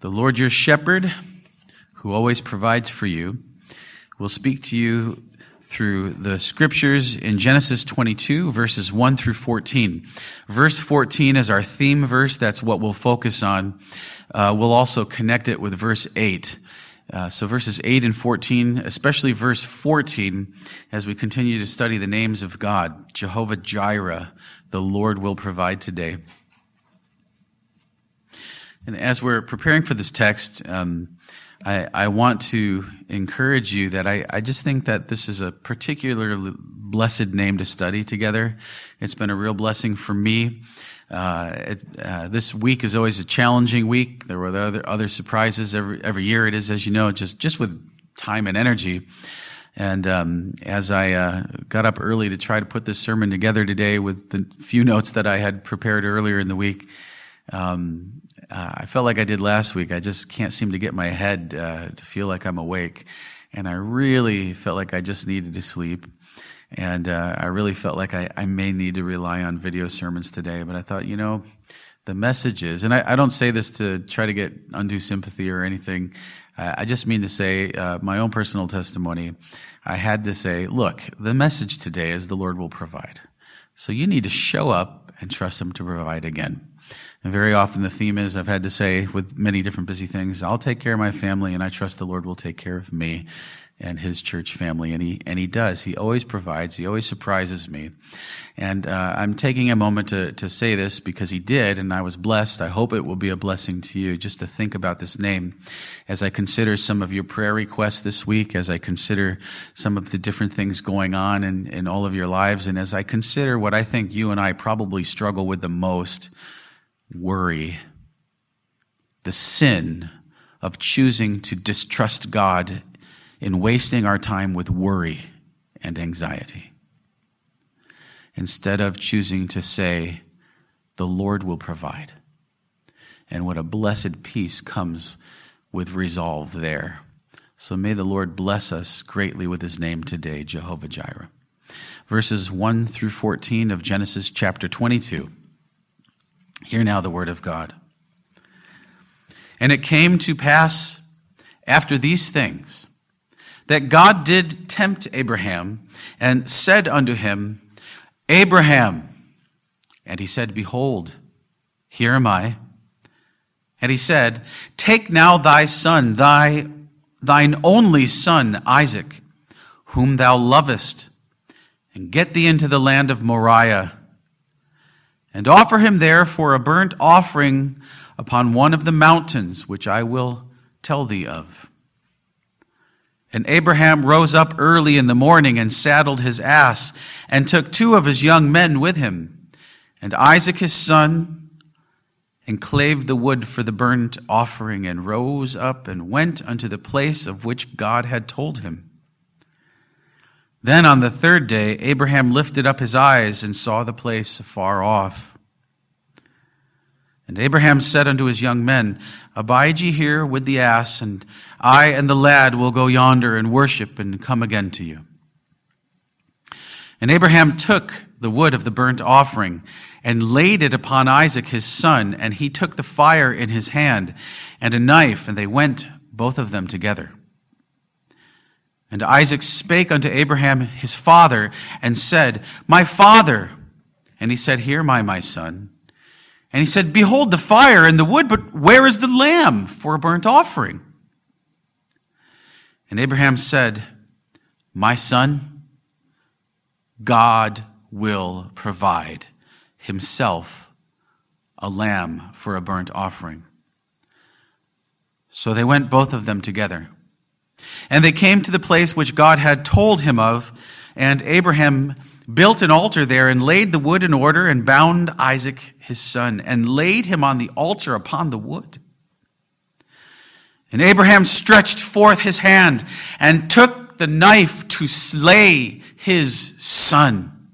The Lord your shepherd, who always provides for you, will speak to you through the scriptures in Genesis 22, verses 1 through 14. Verse 14 is our theme verse. That's what we'll focus on. We'll also connect it with verse 8. So verses 8 and 14, especially verse 14, as we continue to study the names of God, Jehovah Jireh, the Lord will provide today. And as we're preparing for this text, I want to encourage you that I just think that this is a particularly blessed name to study together. It's been a real blessing for me. This week is always a challenging week. There were other surprises every year. It is, as you know, just with time and energy. And as I got up early to try to put this sermon together today with the few notes that I had prepared earlier in the week, I felt like I did last week. I just can't seem to get my head to feel like I'm awake. And I really felt like I just needed to sleep. And I really felt like I may need to rely on video sermons today. But I thought, the message is, and I don't say this to try to get undue sympathy or anything. I just mean to say my own personal testimony. I had to say, look, the message today is the Lord will provide. So you need to show up and trust Him to provide again. And very often the theme is, I've had to say with many different busy things, I'll take care of my family and I trust the Lord will take care of me and His church family. And He does. He always provides. He always surprises me. And I'm taking a moment to say this because He did, and I was blessed. I hope it will be a blessing to you just to think about this name as I consider some of your prayer requests this week, as I consider some of the different things going on in all of your lives, and as I consider what I think you and I probably struggle with the most, worry, the sin of choosing to distrust God in wasting our time with worry and anxiety, instead of choosing to say, the Lord will provide. And what a blessed peace comes with resolve there. So may the Lord bless us greatly with His name today, Jehovah Jireh. Verses 1 through 14 of Genesis chapter 22. Hear now the word of God. And it came to pass after these things that God did tempt Abraham and said unto him, Abraham. And he said, Behold, here am I. And he said, Take now thy son, thine only son, Isaac, whom thou lovest, and get thee into the land of Moriah, and offer him there for a burnt offering upon one of the mountains, which I will tell thee of. And Abraham rose up early in the morning and saddled his ass, and took 2 of his young men with him, and Isaac his son, and clave the wood for the burnt offering, and rose up and went unto the place of which God had told him. Then on the 3rd day, Abraham lifted up his eyes and saw the place afar off. And Abraham said unto his young men, Abide ye here with the ass, and I and the lad will go yonder and worship and come again to you. And Abraham took the wood of the burnt offering and laid it upon Isaac his son, and he took the fire in his hand and a knife, and they went both of them together. And Isaac spake unto Abraham his father, and said, My father. And he said, Here am I, my son. And he said, Behold the fire and the wood, but where is the lamb for a burnt offering? And Abraham said, My son, God will provide Himself a lamb for a burnt offering. So they went both of them together. And they came to the place which God had told him of, and Abraham built an altar there, and laid the wood in order, and bound Isaac his son, and laid him on the altar upon the wood. And Abraham stretched forth his hand, and took the knife to slay his son.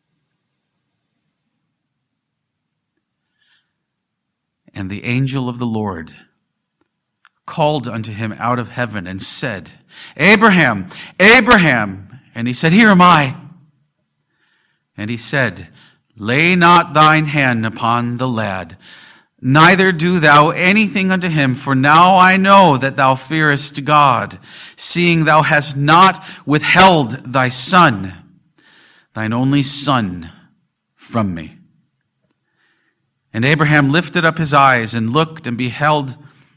And the angel of the Lord called unto him out of heaven and said, Abraham, Abraham. And he said, Here am I. And he said, Lay not thine hand upon the lad, neither do thou anything unto him, for now I know that thou fearest God, seeing thou hast not withheld thy son, thine only son, from me. And Abraham lifted up his eyes and looked, and behold,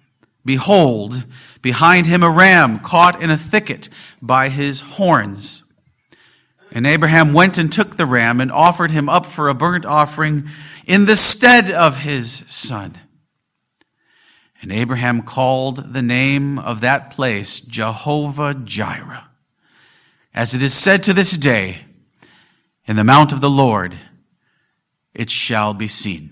behind him a ram caught in a thicket by his horns. And Abraham went and took the ram and offered him up for a burnt offering in the stead of his son. And Abraham called the name of that place Jehovah-Jireh, as it is said to this day, in the mount of the Lord it shall be seen.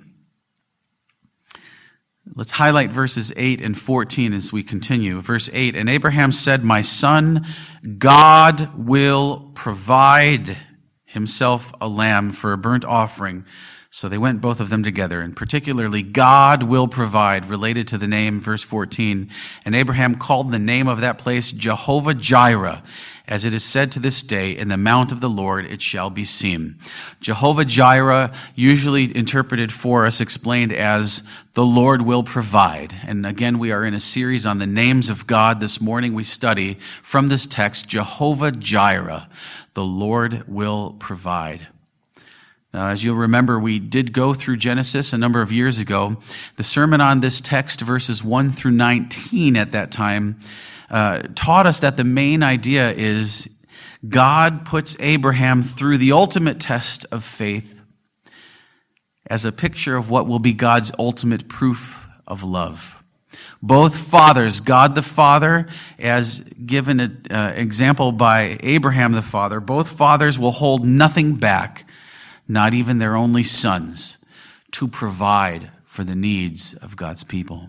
Let's highlight verses 8 and 14 as we continue. Verse 8, and Abraham said, my son, God will provide himself a lamb for a burnt offering. So they went, both of them together, and particularly God will provide, related to the name, verse 14. And Abraham called the name of that place Jehovah-Jireh, as it is said to this day, in the mount of the Lord it shall be seen. Jehovah-Jireh, usually interpreted for us, explained as the Lord will provide. And again, we are in a series on the names of God. This morning we study from this text, Jehovah-Jireh, the Lord will provide. Now, as you'll remember, we did go through Genesis a number of years ago. The sermon on this text, verses 1 through 19 at that time, taught us that the main idea is God puts Abraham through the ultimate test of faith as a picture of what will be God's ultimate proof of love. Both fathers, God the Father, as given an example by Abraham the father, both fathers will hold nothing back, not even their only sons, to provide for the needs of God's people.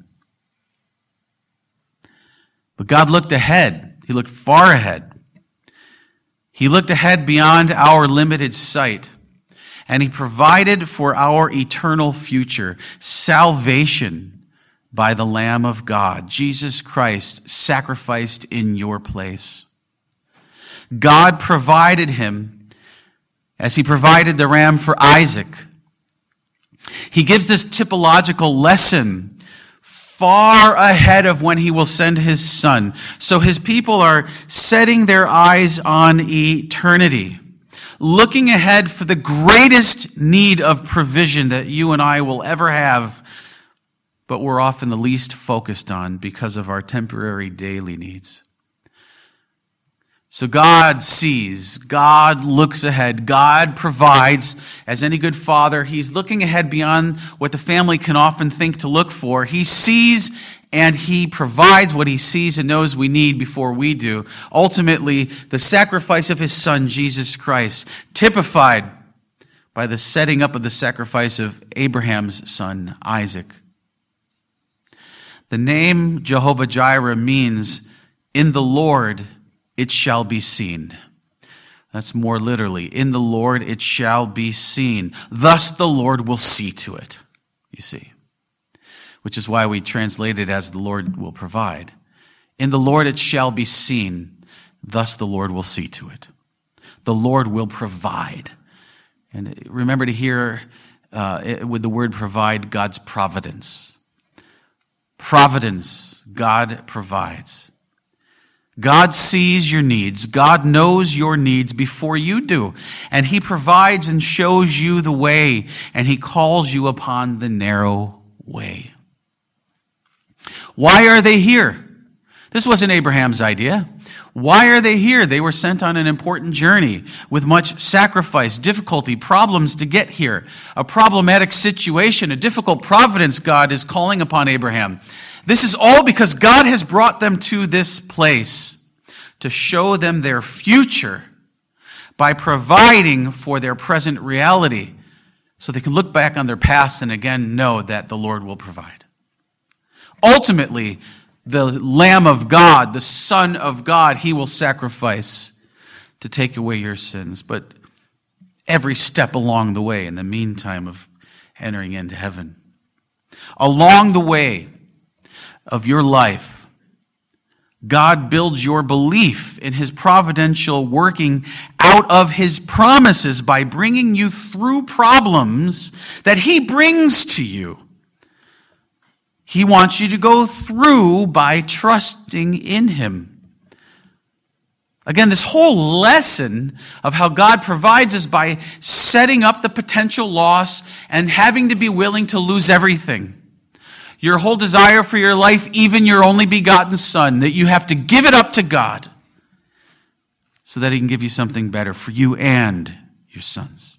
But God looked ahead. He looked far ahead. He looked ahead beyond our limited sight, and he provided for our eternal future, salvation by the Lamb of God, Jesus Christ, sacrificed in your place. God provided him as he provided the ram for Isaac. He gives this typological lesson far ahead of when he will send his son. So his people are setting their eyes on eternity, looking ahead for the greatest need of provision that you and I will ever have, but we're often the least focused on because of our temporary daily needs. So God sees, God looks ahead, God provides. As any good father, he's looking ahead beyond what the family can often think to look for. He sees and he provides what he sees and knows we need before we do. Ultimately, the sacrifice of his son, Jesus Christ, typified by the setting up of the sacrifice of Abraham's son, Isaac. The name Jehovah-Jireh means, in the Lord it shall be seen. That's more literally, in the Lord it shall be seen. Thus the Lord will see to it, you see. Which is why we translate it as the Lord will provide. In the Lord it shall be seen. Thus the Lord will see to it. The Lord will provide. And remember to hear with the word provide, God's providence. Providence, God provides. God sees your needs. God knows your needs before you do. And he provides and shows you the way, and he calls you upon the narrow way. Why are they here? This wasn't Abraham's idea. Why are they here? They were sent on an important journey with much sacrifice, difficulty, problems to get here. A problematic situation, a difficult providence God is calling upon Abraham. This is all because God has brought them to this place to show them their future by providing for their present reality so they can look back on their past and again know that the Lord will provide. Ultimately, the Lamb of God, the Son of God, he will sacrifice to take away your sins. But every step along the way, in the meantime of entering into heaven, along the way of your life, God builds your belief in his providential working out of his promises by bringing you through problems that he brings to you He wants you to go through by trusting in him. Again, this whole lesson of how God provides is by setting up the potential loss and having to be willing to lose everything. Your whole desire for your life, even your only begotten Son, that you have to give it up to God so that he can give you something better for you and your sons.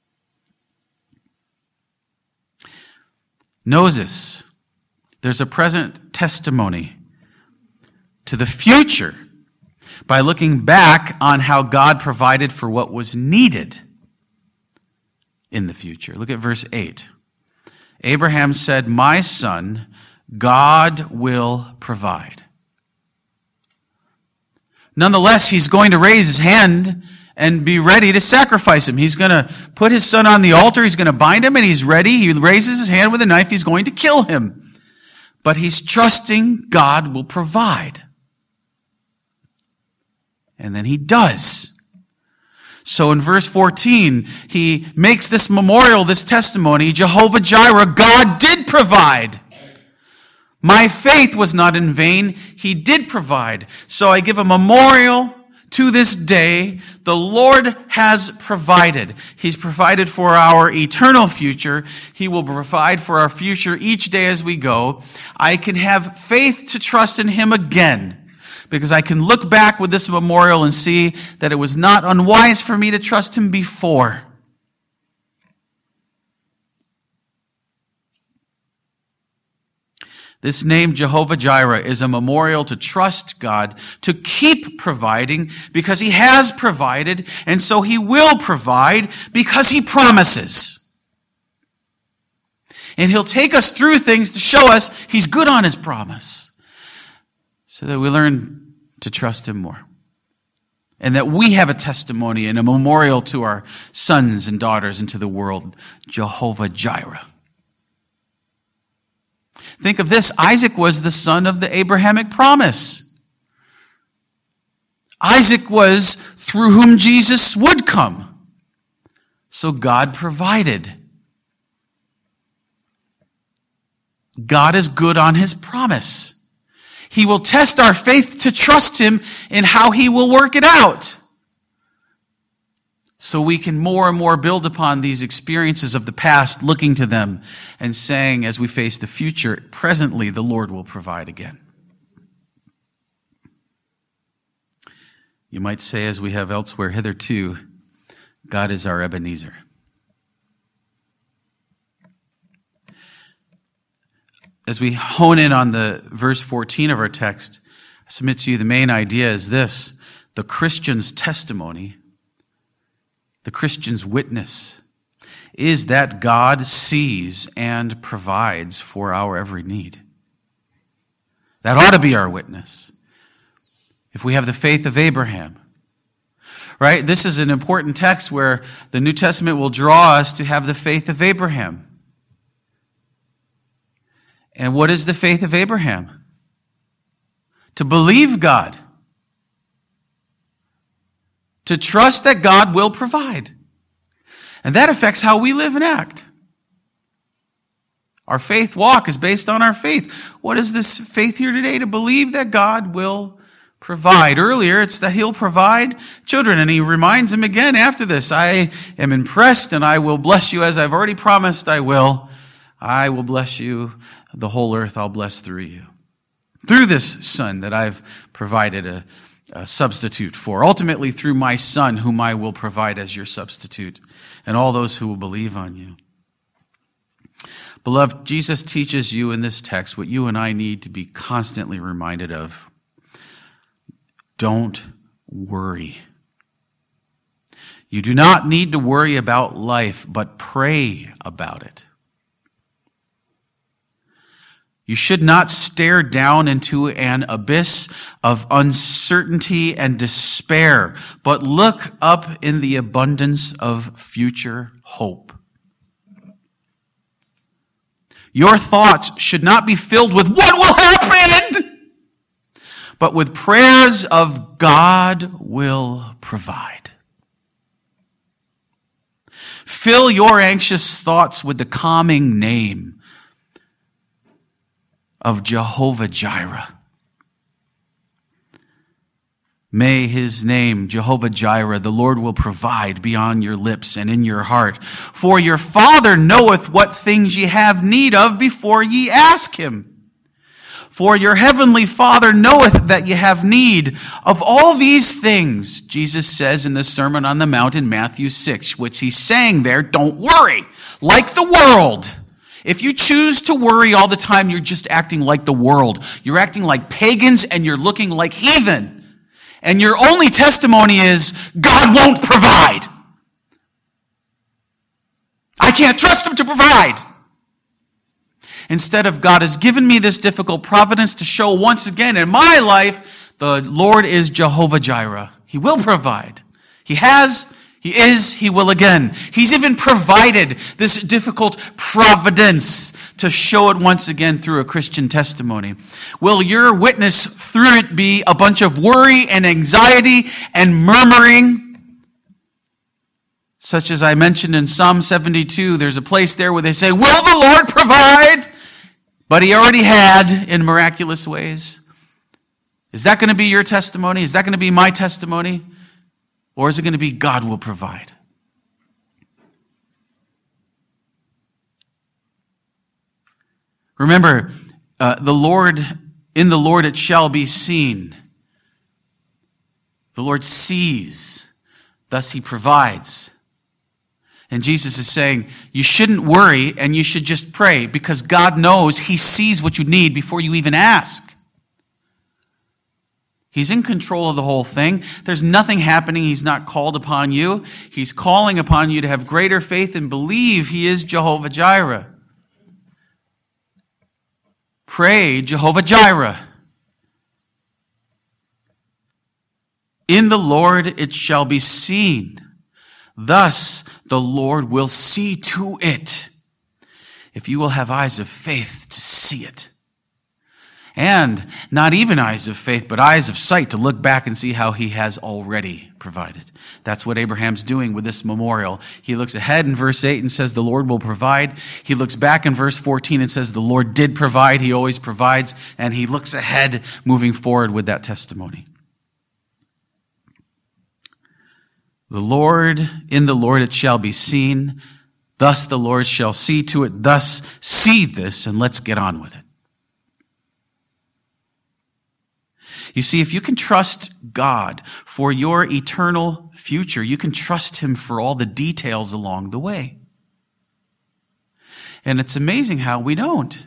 Notice, there's a present testimony to the future by looking back on how God provided for what was needed in the future. Look at verse 8. Abraham said, "My son, God will provide." Nonetheless, he's going to raise his hand and be ready to sacrifice him. He's going to put his son on the altar. He's going to bind him, and he's ready. He raises his hand with a knife. He's going to kill him. But he's trusting God will provide. And then he does. So in verse 14, he makes this memorial, this testimony, Jehovah Jireh, God did provide. My faith was not in vain. He did provide. So I give a memorial to this day. The Lord has provided. He's provided for our eternal future. He will provide for our future each day as we go. I can have faith to trust in him again, because I can look back with this memorial and see that it was not unwise for me to trust him before. This name, Jehovah Jireh, is a memorial to trust God, to keep providing, because he has provided, and so he will provide because he promises. And he'll take us through things to show us he's good on his promise, so that we learn to trust him more. And that we have a testimony and a memorial to our sons and daughters and to the world, Jehovah Jireh. Think of this. Isaac was the son of the Abrahamic promise. Isaac was through whom Jesus would come. So God provided. God is good on his promise. He will test our faith to trust him in how he will work it out, so we can more and more build upon these experiences of the past, looking to them and saying, as we face the future, presently the Lord will provide again. You might say, as we have elsewhere hitherto, God is our Ebenezer. As we hone in on the verse 14 of our text, I submit to you the main idea is this: the Christian's testimony, the Christian's witness, is that God sees and provides for our every need. That ought to be our witness. If we have the faith of Abraham, right? This is an important text where the New Testament will draw us to have the faith of Abraham. And what is the faith of Abraham? To believe God. To trust that God will provide. And that affects how we live and act. Our faith walk is based on our faith. What is this faith here today? To believe that God will provide. Earlier, it's that he'll provide children. And he reminds them again after this, I am impressed and I will bless you as I've already promised I will. I will bless you. The whole earth I'll bless through you. Through this son that I've provided a substitute for. Ultimately through my son whom I will provide as your substitute. And all those who will believe on you. Beloved, Jesus teaches you in this text what you and I need to be constantly reminded of. Don't worry. You do not need to worry about life, but pray about it. You should not stare down into an abyss of uncertainty and despair, but look up in the abundance of future hope. Your thoughts should not be filled with what will happen, but with prayers of God will provide. Fill your anxious thoughts with the calming name of Jehovah Jireh. May his name, Jehovah Jireh, the Lord will provide, be on your lips and in your heart. For your Father knoweth what things ye have need of before ye ask him. For your heavenly Father knoweth that ye have need of all these things, Jesus says in the Sermon on the Mount in Matthew 6, which he's saying there, don't worry, like the world. If you choose to worry all the time, you're just acting like the world. You're acting like pagans and you're looking like heathen. And your only testimony is, God won't provide. I can't trust him to provide. Instead of, God has given me this difficult providence to show once again in my life, the Lord is Jehovah Jireh. He will provide. He has, he is, he will again. He's even provided this difficult providence to show it once again through a Christian testimony. Will your witness through it be a bunch of worry and anxiety and murmuring? Such as I mentioned in Psalm 72, there's a place there where they say, will the Lord provide? But he already had in miraculous ways. Is that going to be your testimony? Is that going to be my testimony? Or is it going to be God will provide? Remember, in the Lord it shall be seen. The Lord sees, thus he provides. And Jesus is saying, you shouldn't worry and you should just pray because God knows he sees what you need before you even ask. He's in control of the whole thing. There's nothing happening he's not called upon you. He's calling upon you to have greater faith and believe he is Jehovah Jireh. Pray, Jehovah Jireh. In the Lord it shall be seen. Thus the Lord will see to it, if you will have eyes of faith to see it. And not even eyes of faith, but eyes of sight to look back and see how he has already provided. That's what Abraham's doing with this memorial. He looks ahead in verse 8 and says the Lord will provide. He looks back in verse 14 and says the Lord did provide. He always provides. And he looks ahead moving forward with that testimony. The Lord, in the Lord it shall be seen. Thus the Lord shall see to it. Thus see this and let's get on with it. You see, if you can trust God for your eternal future, you can trust him for all the details along the way. And it's amazing how we don't.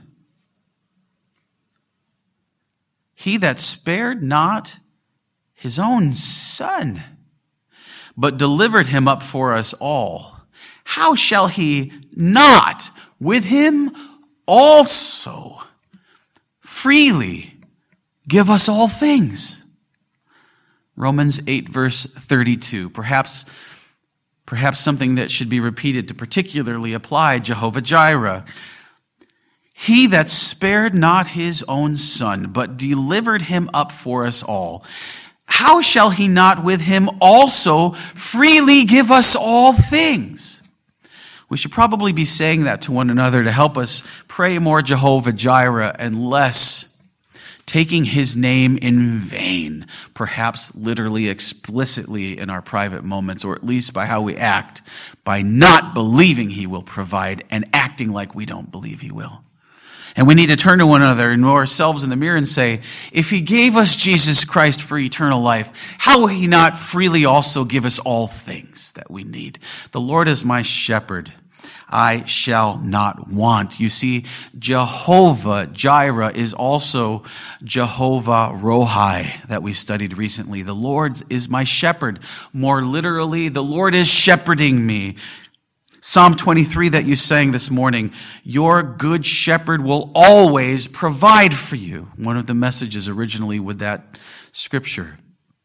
He that spared not his own son, but delivered him up for us all, how shall he not with him also freely give us all things? Romans 8 verse 32. Perhaps something that should be repeated to particularly apply Jehovah Jireh. He that spared not his own son, but delivered him up for us all, how shall he not with him also freely give us all things? We should probably be saying that to one another to help us pray more Jehovah Jireh and less taking his name in vain, perhaps literally, explicitly in our private moments, or at least by how we act, by not believing he will provide and acting like we don't believe he will. And we need to turn to one another and know ourselves in the mirror and say, if he gave us Jesus Christ for eternal life, how will he not freely also give us all things that we need? The Lord is my shepherd. I shall not want. You see, Jehovah Jireh is also Jehovah Rohi that we studied recently. The Lord is my shepherd. More literally, the Lord is shepherding me. Psalm 23 that you sang this morning, your good shepherd will always provide for you. One of the messages originally with that scripture.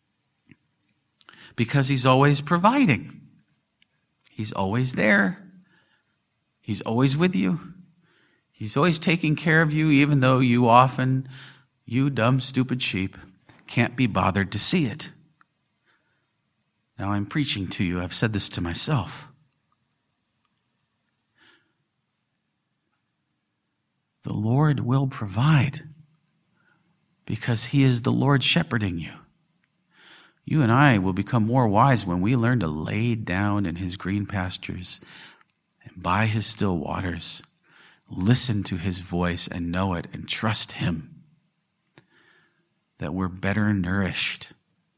Because he's always providing. He's always there. He's always with you. He's always taking care of you, even though you often, you dumb, stupid sheep, can't be bothered to see it. Now I'm preaching to you. I've said this to myself. the Lord will provide because he is the Lord shepherding you. You and I will become more wise when we learn to lay down in his green pastures and by his still waters, listen to his voice and know it and trust him, that we're better nourished,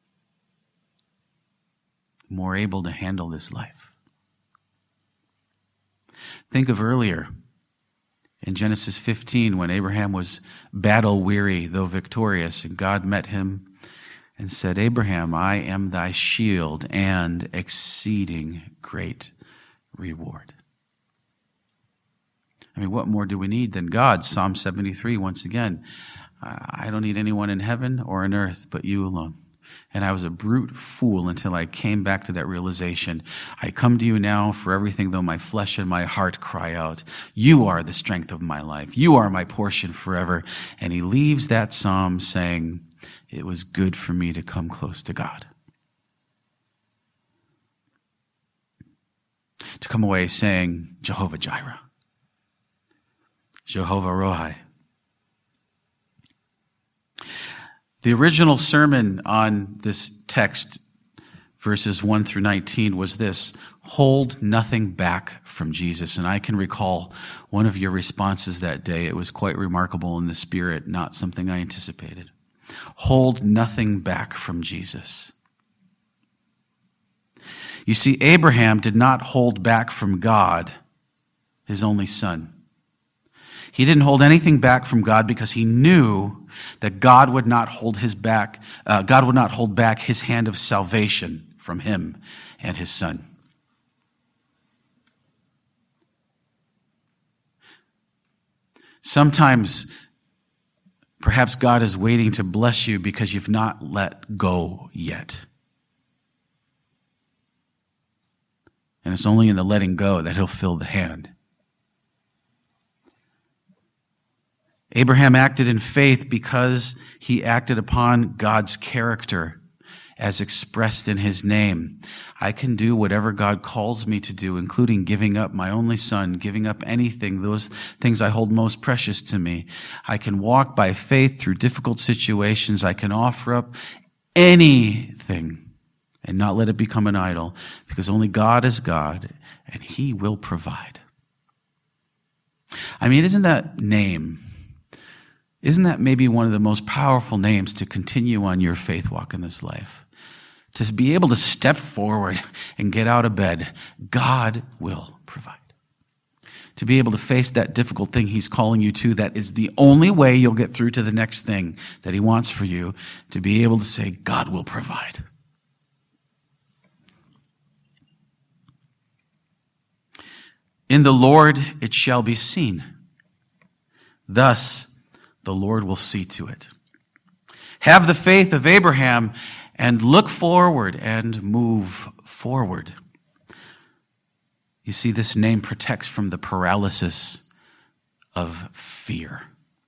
more able to handle this life. Think of earlier in Genesis 15 when Abraham was battle weary though victorious, and God met him and said, Abraham, I am thy shield and exceeding great reward. I mean, what more do we need than God? Psalm 73, once again, I don't need anyone in heaven or on earth but you alone. And I was a brute fool until I came back to that realization. I come to you now for everything, though my flesh and my heart cry out. You are the strength of my life. You are my portion forever. And he leaves that psalm saying, it was good for me to come close to God. To come away saying, Jehovah Jireh, Jehovah Rohi. The original sermon on this text, verses 1 through 19, was this: hold nothing back from Jesus. And I can recall one of your responses that day. It was quite remarkable in the spirit, not something I anticipated. Hold nothing back from Jesus. You see, Abraham did not hold back from God, his only son. He didn't hold anything back from God because he knew that God would not hold back his hand of salvation from him and his son. Sometimes, perhaps God is waiting to bless you because you've not let go yet. And it's only in the letting go that he'll fill the hand. Abraham acted in faith because he acted upon God's character as expressed in his name. I can do whatever God calls me to do, including giving up my only son, giving up anything, those things I hold most precious to me. I can walk by faith through difficult situations. I can offer up anything and not let it become an idol, because only God is God and he will provide. I mean, isn't that maybe one of the most powerful names to continue on your faith walk in this life? To be able to step forward and get out of bed, God will provide. To be able to face that difficult thing he's calling you to, that is the only way you'll get through to the next thing that he wants for you, to be able to say, God will provide. In the Lord it shall be seen. Thus the Lord will see to it. Have the faith of Abraham and look forward and move forward. You see, this name protects from the paralysis of fear.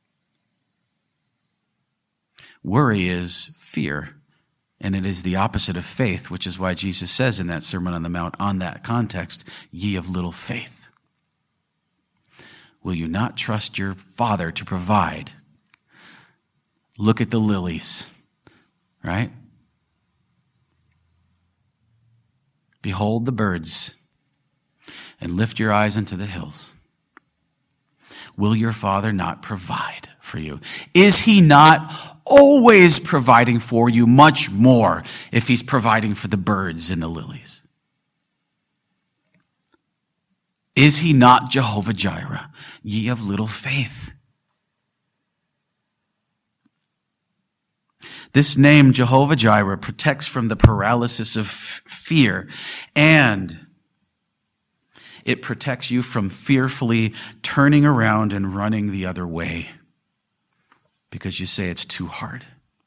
Worry is fear, and it is the opposite of faith, which is why Jesus says in that Sermon on the Mount, on that context, ye of little faith. Will you not trust your Father to provide? Look at the lilies, right? Behold the birds, and lift your eyes into the hills. Will your Father not provide for you? Is he not always providing for you much more if he's providing for the birds and the lilies? Is he not Jehovah Jireh, ye of little faith? This name, Jehovah Jireh, protects from the paralysis of fear, and it protects you from fearfully turning around and running the other way because you say it's too hard.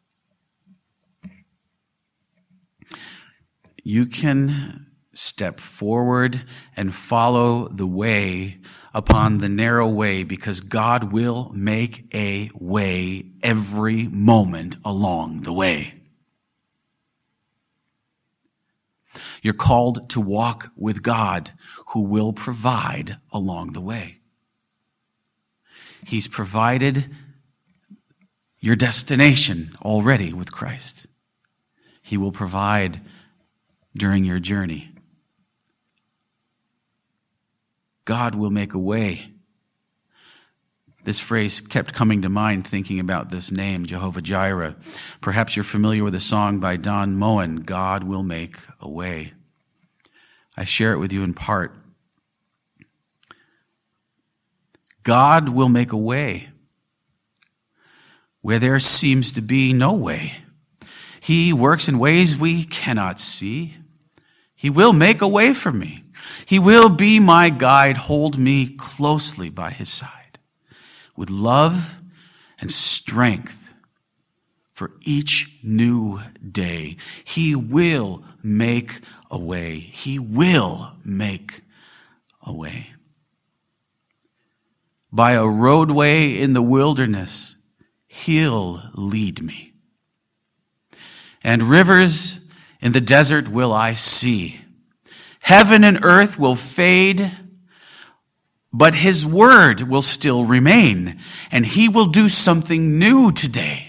You can step forward and follow the way upon the narrow way, because God will make a way every moment along the way. You're called to walk with God, who will provide along the way. He's provided your destination already with Christ. He will provide during your journey. God will make a way. This phrase kept coming to mind thinking about this name, Jehovah Jireh. Perhaps you're familiar with a song by Don Moen, God will make a way. I share it with you in part. God will make a way where there seems to be no way. He works in ways we cannot see. He will make a way for me. He will be my guide, hold me closely by his side with love and strength for each new day. He will make a way. He will make a way. By a roadway in the wilderness, he'll lead me. And rivers in the desert will I see. Heaven and earth will fade, but his word will still remain, and he will do something new today.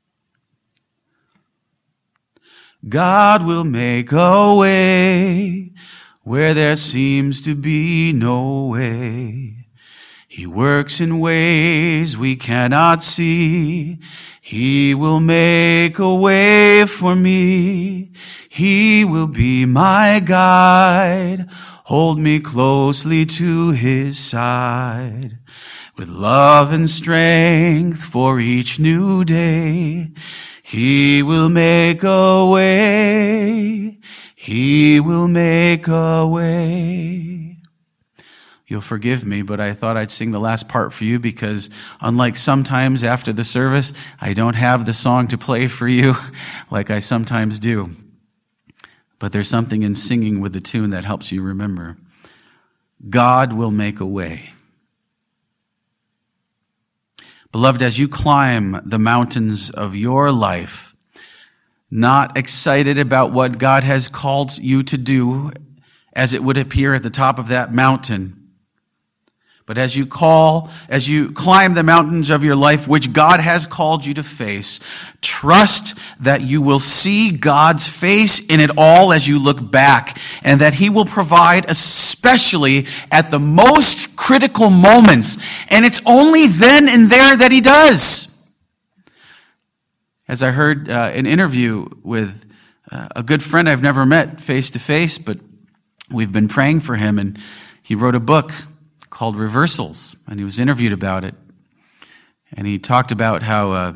God will make a way where there seems to be no way. He works in ways we cannot see. He will make a way for me. He will be my guide. Hold me closely to his side. With love and strength for each new day. He will make a way. He will make a way. You'll forgive me, but I thought I'd sing the last part for you because unlike sometimes after the service, I don't have the song to play for you like I sometimes do. But there's something in singing with the tune that helps you remember. God will make a way. Beloved, as you climb the mountains of your life, not excited about what God has called you to do as it would appear at the top of that mountain, but as you climb the mountains of your life, which God has called you to face, trust that you will see God's face in it all as you look back, and that he will provide especially at the most critical moments. And it's only then and there that he does. As I heard an interview with a good friend I've never met face to face, but we've been praying for him, and he wrote a book called Reversals, and he was interviewed about it. And he talked about how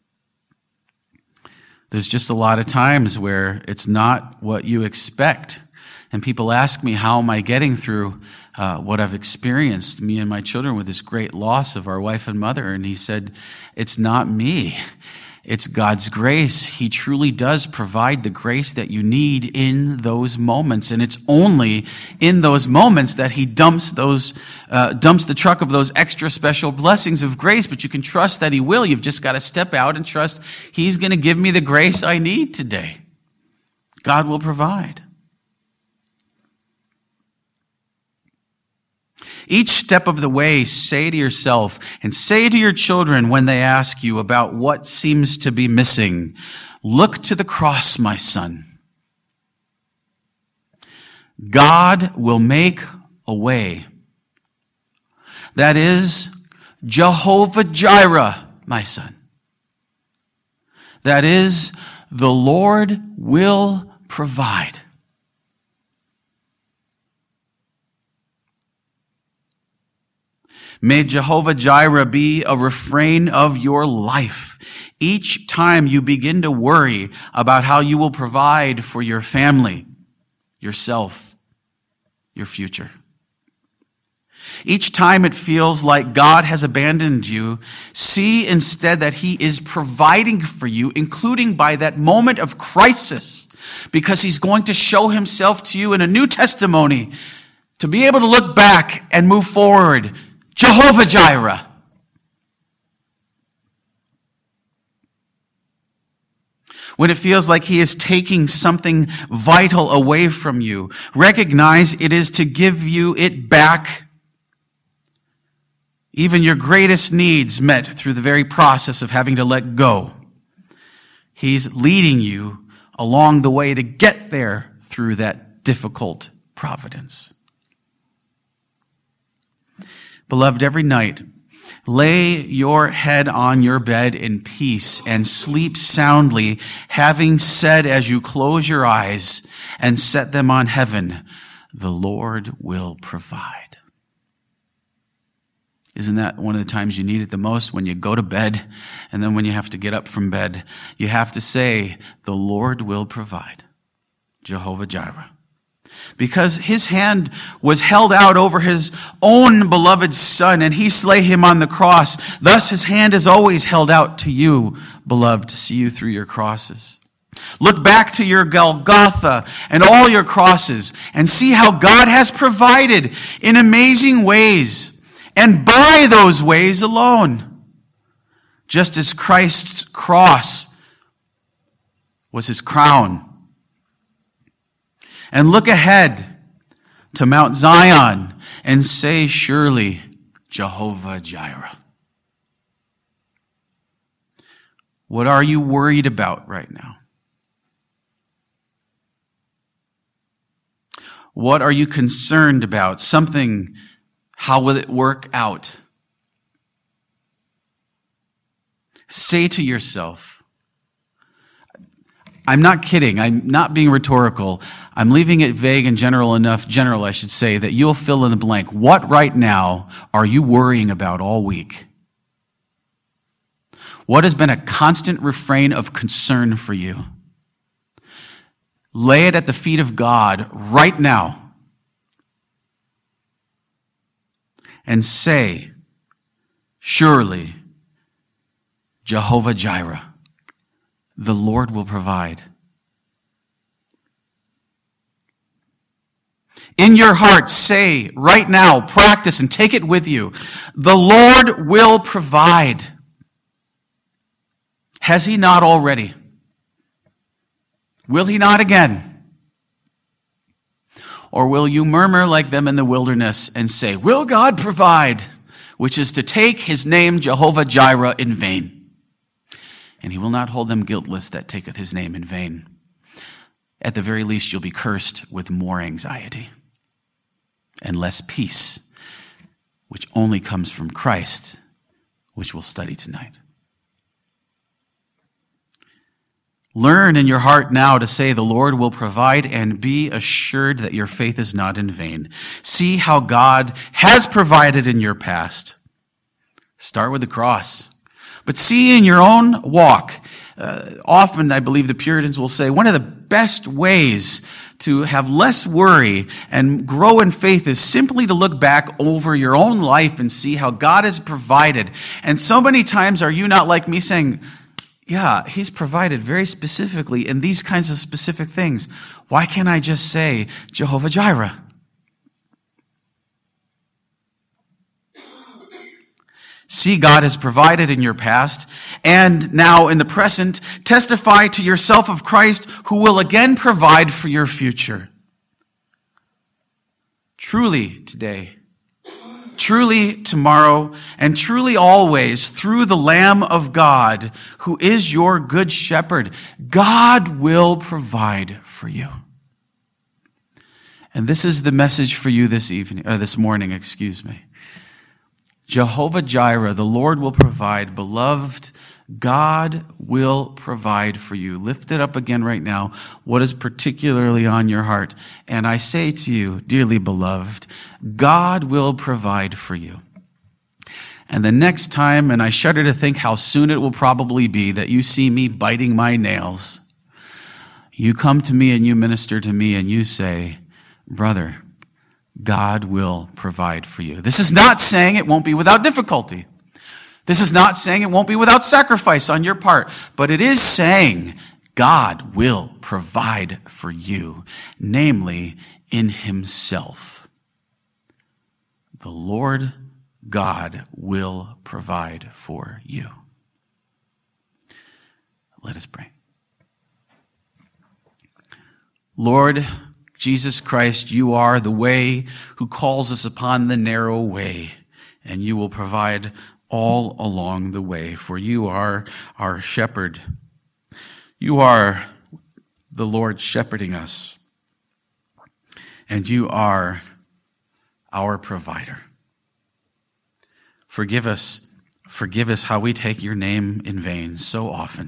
there's just a lot of times where it's not what you expect. And people ask me, how am I getting through what I've experienced, me and my children, with this great loss of our wife and mother? And he said, it's not me. It's God's grace. He truly does provide the grace that you need in those moments. And it's only in those moments that he dumps the truck of those extra special blessings of grace. But you can trust that he will. You've just got to step out and trust he's going to give me the grace I need today. God will provide. Each step of the way, say to yourself and say to your children when they ask you about what seems to be missing, look to the cross, my son. God will make a way. That is Jehovah Jireh, my son. That is, the Lord will provide. May Jehovah Jireh be a refrain of your life. Each time you begin to worry about how you will provide for your family, yourself, your future. Each time it feels like God has abandoned you, see instead that he is providing for you, including by that moment of crisis, because he's going to show himself to you in a new testimony to be able to look back and move forward. Jehovah Jireh. When it feels like he is taking something vital away from you, recognize it is to give you it back even your greatest needs met through the very process of having to let go. He's leading you along the way to get there through that difficult providence. Beloved, every night, lay your head on your bed in peace and sleep soundly, having said as you close your eyes and set them on heaven, the Lord will provide. Isn't that one of the times you need it the most? When you go to bed and then when you have to get up from bed, you have to say, the Lord will provide. Jehovah Jireh. Because his hand was held out over his own beloved son, and he slay him on the cross. Thus his hand is always held out to you, beloved, to see you through your crosses. Look back to your Golgotha and all your crosses and see how God has provided in amazing ways, and by those ways alone. Just as Christ's cross was his crown. And look ahead to Mount Zion and say, surely, Jehovah Jireh. What are you worried about right now? What are you concerned about? Something, how will it work out? Say to yourself, I'm not kidding. I'm not being rhetorical. I'm leaving it vague and general, I should say, that you'll fill in the blank. What right now are you worrying about all week? What has been a constant refrain of concern for you? Lay it at the feet of God right now and say, surely, Jehovah Jireh, the Lord will provide. In your heart, say right now, practice and take it with you. The Lord will provide. Has he not already? Will he not again? Or will you murmur like them in the wilderness and say, will God provide? Which is to take his name Jehovah Jireh in vain. And he will not hold them guiltless that taketh his name in vain. At the very least, you'll be cursed with more anxiety and less peace, which only comes from Christ, which we'll study tonight. Learn in your heart now to say the Lord will provide, and be assured that your faith is not in vain. See how God has provided in your past. Start with the cross. But see in your own walk, often I believe the Puritans will say one of the best ways to have less worry and grow in faith is simply to look back over your own life and see how God has provided. And so many times are you not like me saying, yeah, he's provided very specifically in these kinds of specific things. Why can't I just say Jehovah Jireh? See, God has provided in your past, and now in the present, testify to yourself of Christ, who will again provide for your future. Truly today, truly tomorrow, and truly always, through the Lamb of God, who is your good shepherd, God will provide for you. And this is the message for you this morning. Jehovah Jireh, the Lord will provide. Beloved, God will provide for you. Lift it up again right now, what is particularly on your heart. And I say to you, dearly beloved, God will provide for you. And the next time, and I shudder to think how soon it will probably be that you see me biting my nails, you come to me and you minister to me and you say, brother, God will provide for you. This is not saying it won't be without difficulty. This is not saying it won't be without sacrifice on your part, but it is saying God will provide for you, namely in himself. The Lord God will provide for you. Let us pray. Lord Jesus Christ, you are the way who calls us upon the narrow way and you will provide all along the way, for you are our shepherd. You are the Lord shepherding us, and you are our provider. Forgive us how we take your name in vain so often.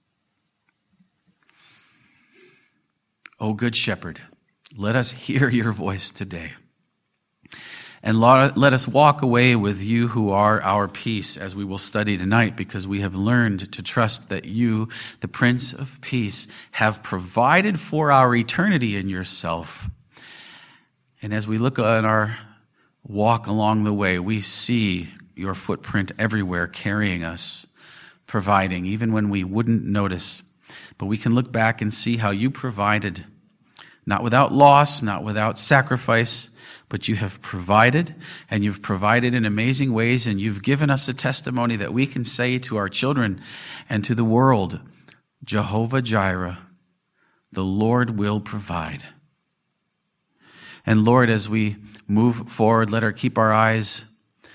O good shepherd, let us hear your voice today. And let us walk away with you who are our peace, as we will study tonight, because we have learned to trust that you, the Prince of Peace, have provided for our eternity in yourself. And as we look on our walk along the way, we see your footprint everywhere, carrying us, providing, even when we wouldn't notice. But we can look back and see how you provided, not without loss, not without sacrifice, but you have provided, and you've provided in amazing ways, and you've given us a testimony that we can say to our children and to the world, Jehovah Jireh, the Lord will provide. And Lord, as we move forward, let us keep our eyes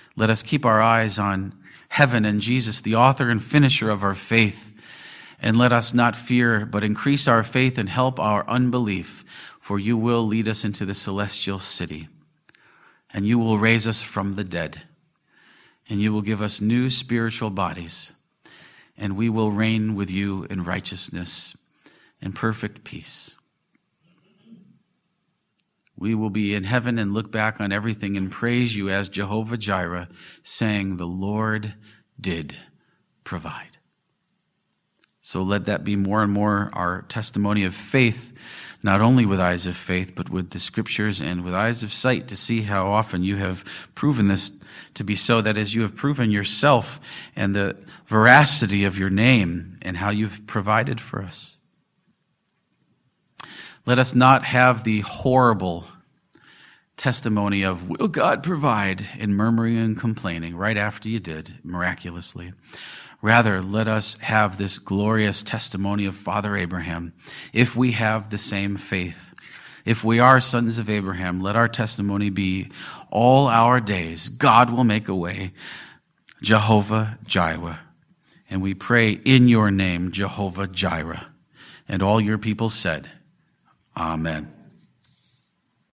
on heaven and Jesus, the author and finisher of our faith. And let us not fear, but increase our faith and help our unbelief, for you will lead us into the celestial city. And you will raise us from the dead. And you will give us new spiritual bodies. And we will reign with you in righteousness and perfect peace. We will be in heaven and look back on everything and praise you as Jehovah Jireh, saying, the Lord did provide. So let that be more and more our testimony of faith, not only with eyes of faith, but with the scriptures and with eyes of sight, to see how often you have proven this to be so, that as you have proven yourself and the veracity of your name and how you've provided for us. Let us not have the horrible testimony of, will God provide, in murmuring and complaining right after you did, miraculously. Rather, let us have this glorious testimony of Father Abraham. If we have the same faith, if we are sons of Abraham, let our testimony be all our days, God will make a way, Jehovah Jireh. And we pray in your name, Jehovah Jireh. And all your people said, Amen.